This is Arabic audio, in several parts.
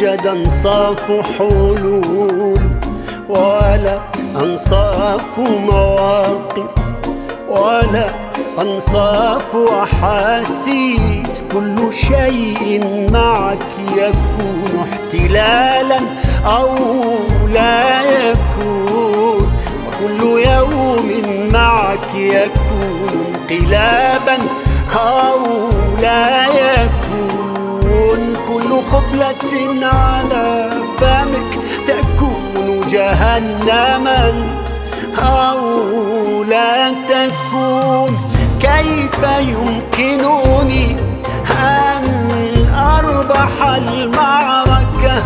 يوجد أنصاف حلول ولا أنصاف مواقف ولا أنصاف أحاسيس. كل شيء معك يكون احتلالا أو لا يكون، وكل يوم معك يكون انقلابا أو لا يكون. كل قبلة على فمك تكون جهنما أو لا تكون. كيف يمكنني أن أربح المعركة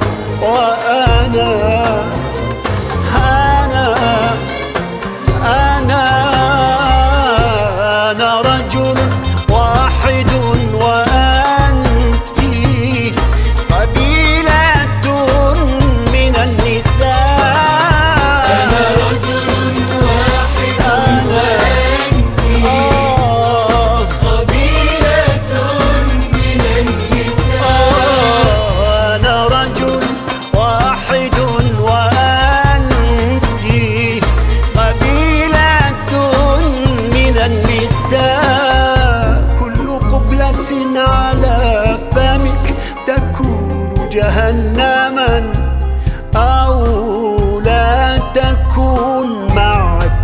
وأنا رجل واحد وأنت قبيلة من النساء. أنا رجل واحد وأنت قبيلة من النساء. أنا رجل واحد وأنت قبيلة من النساء. كل قبلة على فمك تكون جهنما أو لا تكون معك.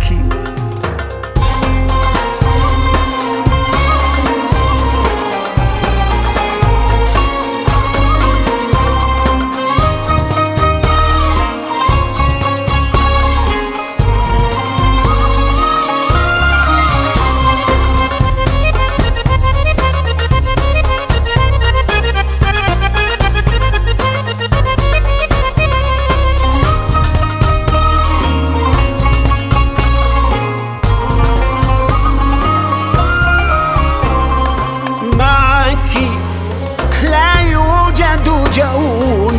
جو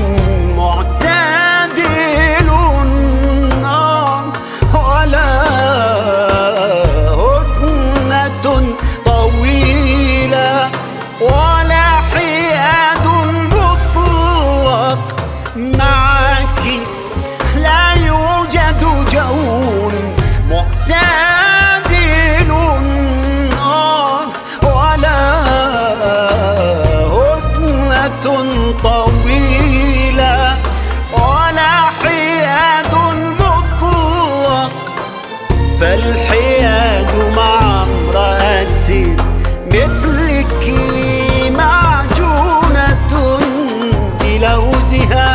معتدل ولا هدنة طويلة ولا حياد مطلق. معك لا يوجد جو معتدل ولا هدنة طويلة ولا حياد مطلق. فالحياد مع امرأة مثلك معجونة بلوزها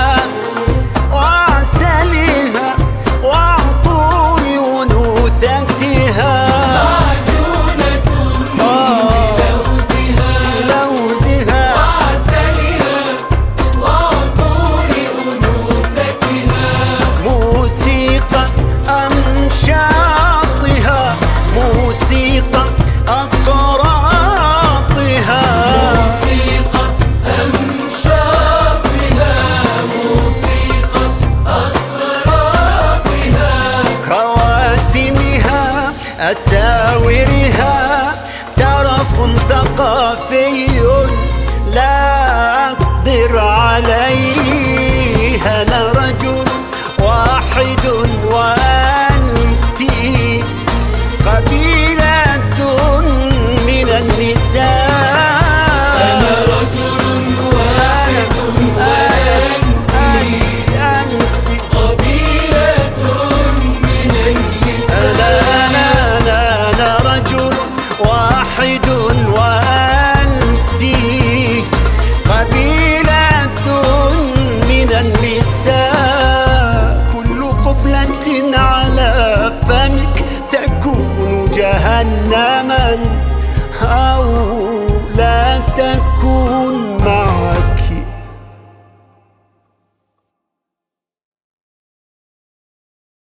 وعسلها وعطور أنوثتها. معجونة بلوزها وعسلها وعطور أنوثتها. موسيقى أمشاطها موسيقى أقراطها. موسيقى أمشاطها موسيقى أقراطها. خواتمها أساورها ترف ثقافي لا أقدر عليه. أنا رجل واحد وأنت قبيلة من النساء. أنا رجل واحد وأنت قبيلة من النساء. أنا رجل واحد وأنت قبيلة من النساء. كل قبلة على فمك تكون جهنما